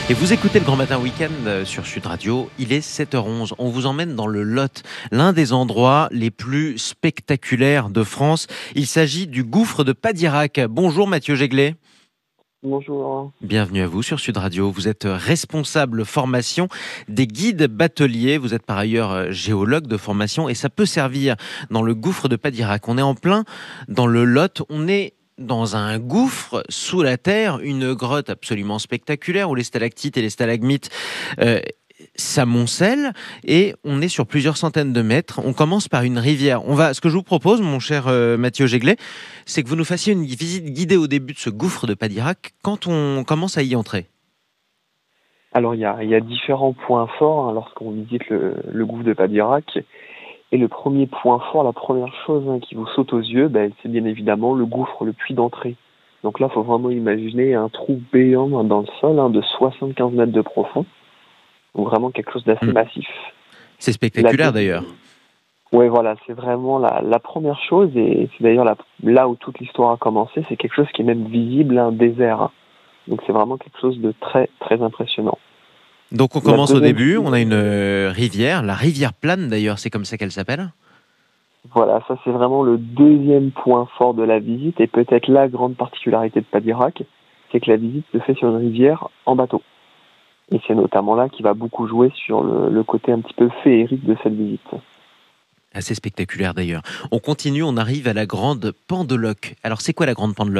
Et vous écoutez le Grand Matin Week-end sur Sud Radio, il est 7h11. On vous emmène dans le Lot, l'un des endroits les plus spectaculaires de France. Il s'agit du gouffre de Padirac. Bonjour Mathieu Jéglet. Bonjour. Bienvenue à vous sur Sud Radio. Vous êtes responsable formation des guides bateliers. Vous êtes par ailleurs géologue de formation et ça peut servir dans le gouffre de Padirac. On est en plein dans le Lot. On est dans un gouffre sous la terre, une grotte absolument spectaculaire où les stalactites et les stalagmites s'amoncellent et on est sur plusieurs centaines de mètres. On commence par une rivière. Ce que je vous propose, mon cher Mathieu Jéglet, c'est que vous nous fassiez une visite guidée au début de ce gouffre de Padirac quand on commence à y entrer. Alors il y a différents points forts lorsqu'on visite le gouffre de Padirac. Et le premier point fort, la première chose qui vous saute aux yeux, c'est bien évidemment le gouffre, le puits d'entrée. Donc là, il faut vraiment imaginer un trou béant dans le sol de 75 mètres de profond. Donc vraiment quelque chose d'assez massif. C'est spectaculaire d'ailleurs. Oui, voilà, c'est vraiment la première chose, et c'est d'ailleurs là où toute l'histoire a commencé, c'est quelque chose qui est même visible, un désert. Donc c'est vraiment quelque chose de très, très impressionnant. Donc on commence au début, on a une rivière, la rivière plane d'ailleurs, c'est comme ça qu'elle s'appelle. Voilà, ça c'est vraiment le deuxième point fort de la visite, et peut-être la grande particularité de Padirac, c'est que la visite se fait sur une rivière en bateau. Et c'est notamment là qu'il va beaucoup jouer sur le côté un petit peu féerique de cette visite. Assez spectaculaire d'ailleurs. On continue, on arrive à la grande Pendeloque. Alors c'est quoi la grande Pendeloque ?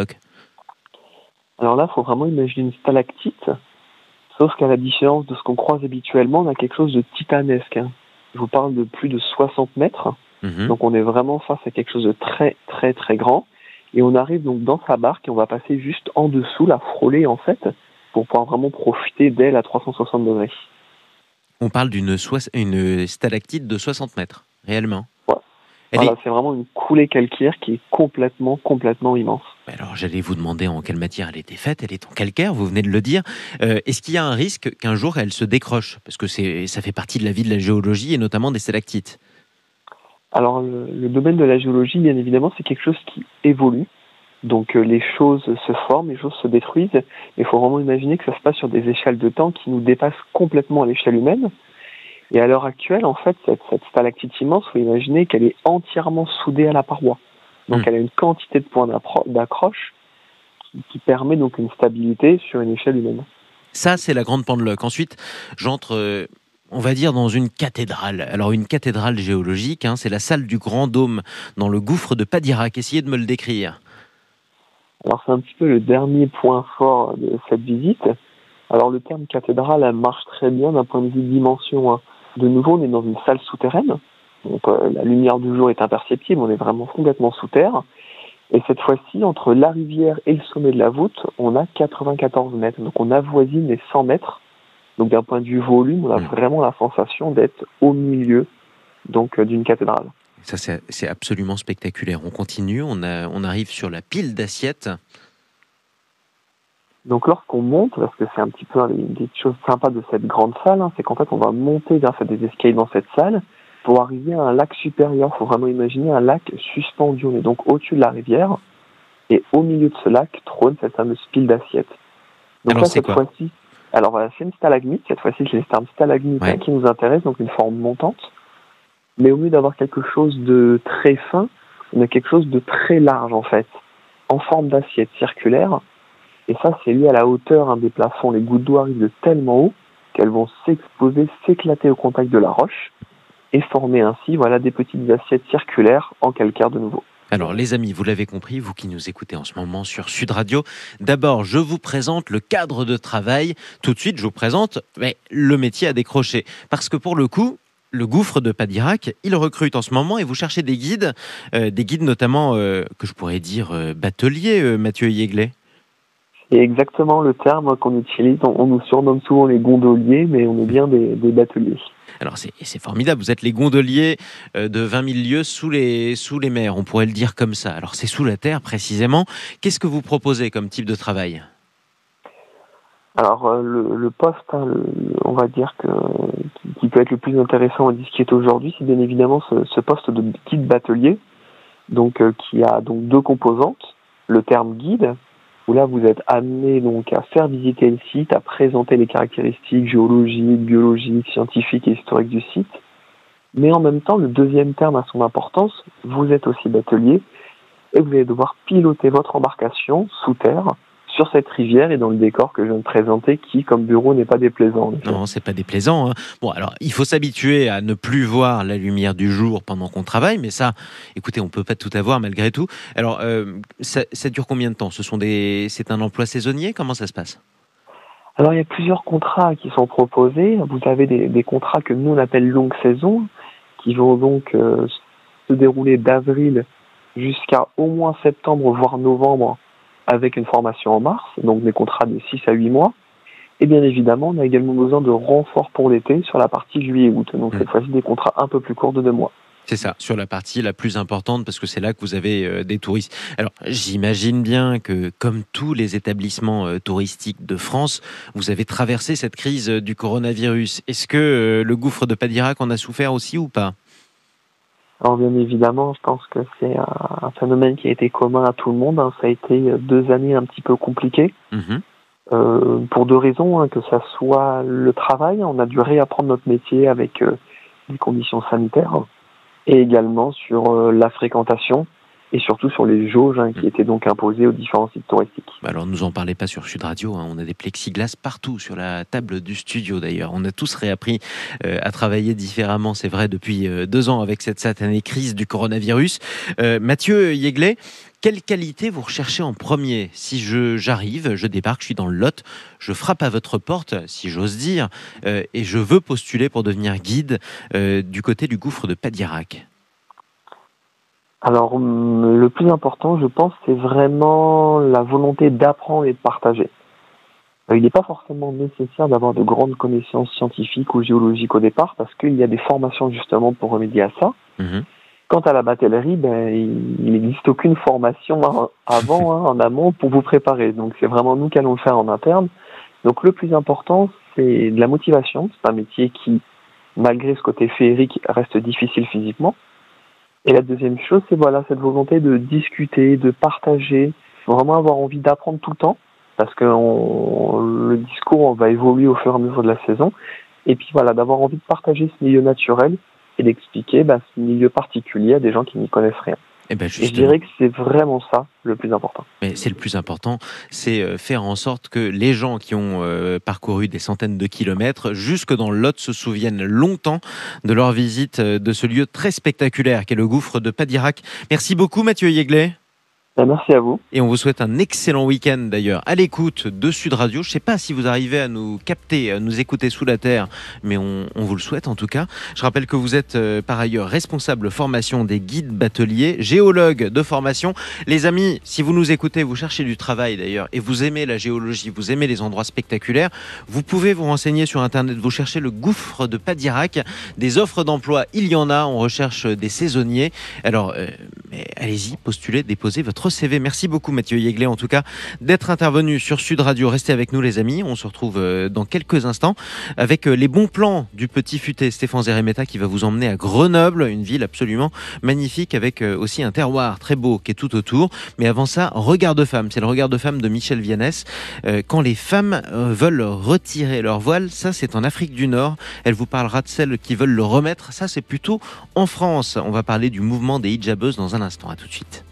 Alors là, il faut vraiment imaginer une stalactite, sauf qu'à la différence de ce qu'on croise habituellement, on a quelque chose de titanesque. Je vous parle de plus de 60 mètres, donc on est vraiment face à quelque chose de très très très grand. Et on arrive donc dans sa barque et on va passer juste en dessous, la frôler en fait, pour pouvoir vraiment profiter d'elle à 360 degrés. On parle d'une stalactite de 60 mètres, réellement. Ouais. C'est vraiment une coulée calcaire qui est complètement immense. Alors j'allais vous demander en quelle matière elle était faite. Elle est en calcaire, vous venez de le dire. Est-ce qu'il y a un risque qu'un jour elle se décroche ? Parce que ça fait partie de la vie de la géologie et notamment des stalactites. Alors le domaine de la géologie, bien évidemment, c'est quelque chose qui évolue. Donc les choses se forment, les choses se détruisent. Mais il faut vraiment imaginer que ça se passe sur des échelles de temps qui nous dépassent complètement à l'échelle humaine. Et à l'heure actuelle, en fait, cette stalactite immense, il faut imaginer qu'elle est entièrement soudée à la paroi. Donc elle a une quantité de points d'accroche qui permet donc une stabilité sur une échelle humaine. Ça, c'est la grande Pendeloque. Ensuite, j'entre, on va dire, dans une cathédrale. Alors une cathédrale géologique, c'est la salle du Grand Dôme dans le gouffre de Padirac. Essayez de me le décrire. Alors c'est un petit peu le dernier point fort de cette visite. Alors le terme cathédrale marche très bien d'un point de vue de dimension. De nouveau, on est dans une salle souterraine. Donc la lumière du jour est imperceptible, on est vraiment complètement sous terre. Et cette fois-ci, entre la rivière et le sommet de la voûte, on a 94 mètres. Donc on avoisine les 100 mètres. Donc d'un point de vue volume, on a vraiment la sensation d'être au milieu d'une cathédrale. Ça, c'est absolument spectaculaire. On continue, on arrive sur la pile d'assiettes. Donc lorsqu'on monte, parce que c'est un petit peu une des choses sympas de cette grande salle, c'est qu'en fait on va monter grâce à des escaliers dans cette salle pour arriver à un lac supérieur. Il faut vraiment imaginer un lac suspendu. On est donc au-dessus de la rivière et au milieu de ce lac trône cette fameuse pile d'assiettes. Donc alors là, c'est quoi ? Alors voilà, c'est une stalagmite. Cette fois-ci, c'est le terme stalagmite qui nous intéresse, donc une forme montante. Mais au lieu d'avoir quelque chose de très fin, on a quelque chose de très large en fait, en forme d'assiette circulaire. Et ça, c'est lié à la hauteur des plafonds. Les gouttes d'eau arrivent de tellement haut qu'elles vont s'exposer, s'éclater au contact de la roche et former ainsi des petites assiettes circulaires en calcaire de nouveau. Alors les amis, vous l'avez compris, vous qui nous écoutez en ce moment sur Sud Radio, d'abord je vous présente le cadre de travail. Tout de suite, je vous présente le métier à décrocher. Parce que pour le coup, le gouffre de Padirac, il recrute en ce moment et vous cherchez des guides notamment, que je pourrais dire bateliers, Mathieu Jéglet. C'est exactement le terme qu'on utilise. On nous surnomme souvent les gondoliers, mais on est bien des bateliers. Alors c'est formidable, vous êtes les gondoliers de 20 000 lieues sous les mers, on pourrait le dire comme ça. Alors c'est sous la terre précisément. Qu'est-ce que vous proposez comme type de travail ? Alors le poste, on va dire qui peut être le plus intéressant et ce qui est aujourd'hui, c'est bien évidemment ce poste de guide batelier, donc qui a donc deux composantes. Le terme guide, où là vous êtes amené donc à faire visiter le site, à présenter les caractéristiques géologiques, biologiques, scientifiques et historiques du site. Mais en même temps, le deuxième terme a son importance, vous êtes aussi batelier et vous allez devoir piloter votre embarcation sous terre sur cette rivière et dans le décor que je viens de présenter qui, comme bureau, n'est pas déplaisant. Non, c'est pas déplaisant, hein. Bon, alors, il faut s'habituer à ne plus voir la lumière du jour pendant qu'on travaille, mais ça, écoutez, on peut pas tout avoir malgré tout. Alors, ça dure combien de temps? C'est un emploi saisonnier? Comment ça se passe? Alors, il y a plusieurs contrats qui sont proposés. Vous avez des contrats que nous, on appelle longue saison, qui vont donc se dérouler d'avril jusqu'à au moins septembre, voire novembre, avec une formation en mars, donc des contrats de 6 à 8 mois. Et bien évidemment, on a également besoin de renforts pour l'été sur la partie juillet-août. Donc cette fois-ci, des contrats un peu plus courts de 2 mois. C'est ça, sur la partie la plus importante, parce que c'est là que vous avez des touristes. Alors, j'imagine bien que, comme tous les établissements touristiques de France, vous avez traversé cette crise du coronavirus. Est-ce que le gouffre de Padirac en a souffert aussi ou pas? Alors bien évidemment, je pense que c'est un phénomène qui a été commun à tout le monde. Ça a été 2 années un petit peu compliquées. Pour 2 raisons, que ça soit le travail, on a dû réapprendre notre métier avec les conditions sanitaires, et également sur la fréquentation et surtout sur les jauges qui étaient donc imposées aux différents sites touristiques. Alors, nous en parlez pas sur Sud Radio, on a des plexiglas partout sur la table du studio d'ailleurs. On a tous réappris à travailler différemment, c'est vrai, depuis 2 ans avec cette satanée crise du coronavirus. Mathieu Yeglet, quelle qualité vous recherchez en premier? Si j'arrive, je débarque, je suis dans le Lot, je frappe à votre porte, si j'ose dire, et je veux postuler pour devenir guide du côté du gouffre de Padirac. Alors, le plus important, je pense, c'est vraiment la volonté d'apprendre et de partager. Il n'est pas forcément nécessaire d'avoir de grandes connaissances scientifiques ou géologiques au départ, parce qu'il y a des formations justement pour remédier à ça. Quant à la batellerie, il n'existe aucune formation avant, en amont, pour vous préparer. Donc, c'est vraiment nous qui allons le faire en interne. Donc, le plus important, c'est de la motivation. C'est un métier qui, malgré ce côté féerique, reste difficile physiquement. Et la deuxième chose, c'est cette volonté de discuter, de partager, vraiment avoir envie d'apprendre tout le temps, parce que le discours va évoluer au fur et à mesure de la saison. Et puis d'avoir envie de partager ce milieu naturel et d'expliquer ce milieu particulier à des gens qui n'y connaissent rien. Et je dirais que c'est vraiment ça le plus important. Mais c'est le plus important, c'est faire en sorte que les gens qui ont parcouru des centaines de kilomètres jusque dans le Lot se souviennent longtemps de leur visite de ce lieu très spectaculaire qu'est le gouffre de Padirac. Merci beaucoup Mathieu Yeglet. Merci à vous. Et on vous souhaite un excellent week-end d'ailleurs à l'écoute de Sud Radio. Je ne sais pas si vous arrivez à nous capter, à nous écouter sous la terre, mais on vous le souhaite en tout cas. Je rappelle que vous êtes par ailleurs responsable formation des guides bateliers, géologue de formation. Les amis, si vous nous écoutez, vous cherchez du travail d'ailleurs et vous aimez la géologie, vous aimez les endroits spectaculaires, vous pouvez vous renseigner sur Internet, vous cherchez le gouffre de Padirac. Des offres d'emploi, il y en a, on recherche des saisonniers. Alors, allez-y, postulez, déposez votre CV. Merci beaucoup Mathieu Yeglet en tout cas d'être intervenu sur Sud Radio. Restez avec nous les amis, on se retrouve dans quelques instants avec les bons plans du petit futé Stéphane Zeremeta qui va vous emmener à Grenoble, une ville absolument magnifique avec aussi un terroir très beau qui est tout autour. Mais avant ça, Regard de femme, c'est le Regard de femme de Michel Vianès. Quand les femmes veulent retirer leur voile, ça c'est en Afrique du Nord. Elle vous parlera de celles qui veulent le remettre, ça c'est plutôt en France. On va parler du mouvement des hijabeuses dans un instant, à tout de suite.